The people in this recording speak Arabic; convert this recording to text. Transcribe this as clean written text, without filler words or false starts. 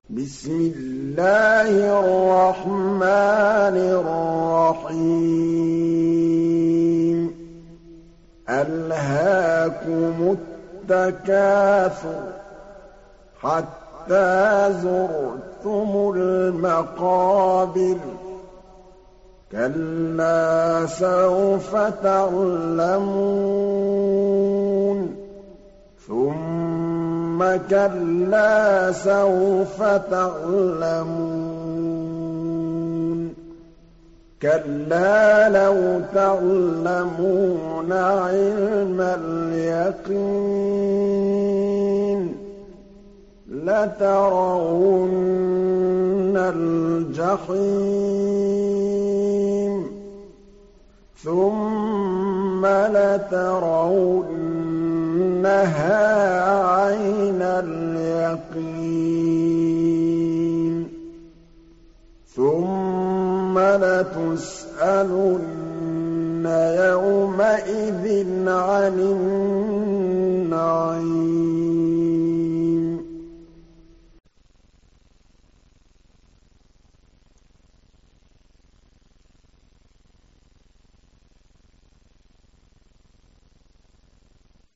بسم الله الرحمن الرحيم ألهاكم التكاثر حتى زرتم المقابر كلا سوف تعلمون ثم كلا سوف تعلمون كلا لو تعلمون علم اليقين لترون الجحيم ثم لترونها عين اليقين ثم لتسألن يومئذ عن النعيم